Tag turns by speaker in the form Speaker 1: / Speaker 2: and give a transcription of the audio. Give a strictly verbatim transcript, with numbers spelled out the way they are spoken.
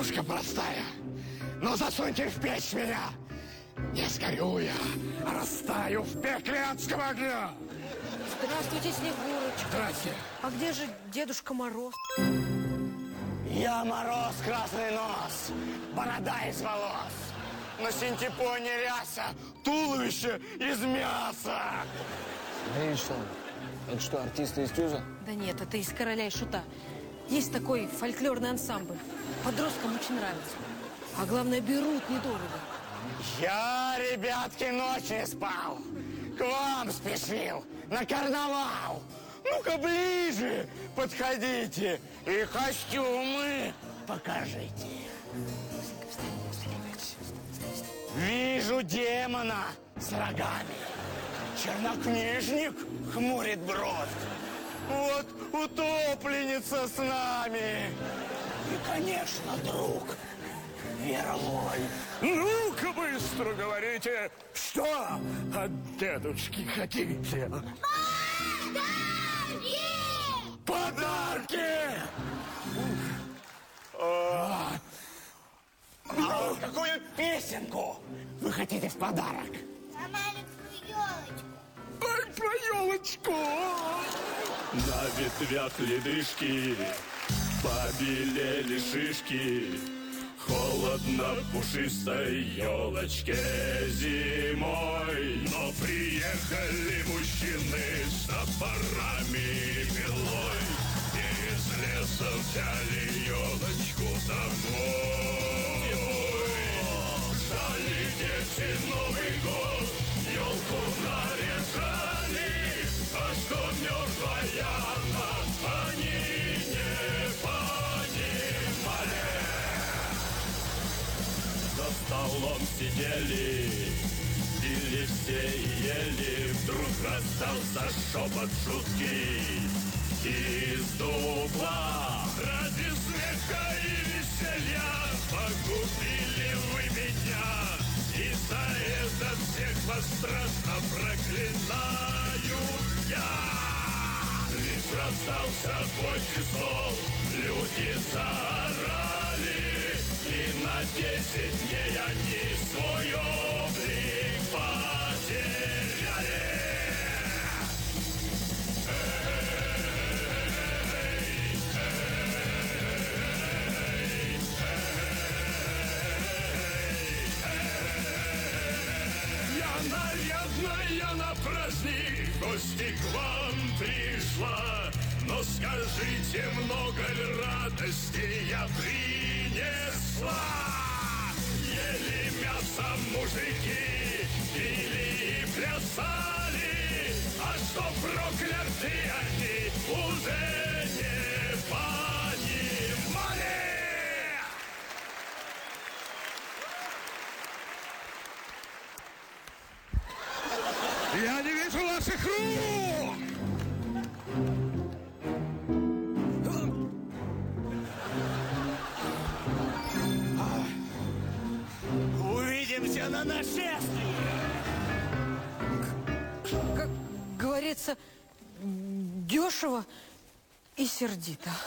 Speaker 1: девушка простая. Но засуньте в печь меня. Не сгорю я, а растаю в пекле адского огня.
Speaker 2: Здравствуйте, Снегурочка.
Speaker 1: Здрасте.
Speaker 2: А где же Дедушка Мороз?
Speaker 1: Я Мороз, красный нос, борода из волос. На синтепоне ряса, туловище из мяса.
Speaker 3: Гришин, это что, артисты из Тюза?
Speaker 2: Да нет, это из «Короля и Шута». Есть такой фольклорный ансамбль. Подросткам очень нравится. А главное, берут недорого.
Speaker 1: Я, ребятки, ночь не спал. К вам спешил, на карнавал. Ну-ка ближе подходите и костюмы покажите. Вижу демона с рогами. Чернокнижник хмурит бровь. Вот утопленница с нами. И, конечно, друг Веролой. Ну-ка быстро говорите, что от дедушки хотите? Подарки! Подарки! А, а какую песенку вы хотите в подарок?
Speaker 4: А маленькую елочку.
Speaker 1: Ай, про елочку!
Speaker 5: На ветвях ледышки побелели шишки. Холодно пушистой елочке зимой. Но приехали мужчины с топорами и пилой. Из леса взяли елочку домой. Ждали дети Новый год, елку наряжали. А что мертвая она, они не понимали. За столом сидели, пили все и ели. Вдруг раздался шепот жуткий из дупла. Ради смеха и веселья погубили вы меня. И за это всех вас страшно проклинаю я. Лишь раздался бой часов, люди заорали. И на десять дней они свой облик потеряли. Я на праздник в гости к вам пришла. Но скажите, много ли радости я принесла? Ели мясо мужики, пили и плясали. А что прокляты они уже не понимали.
Speaker 1: Я не вижу ваших рук! Увидимся на нашествии!
Speaker 2: Как говорится, дешево и сердито.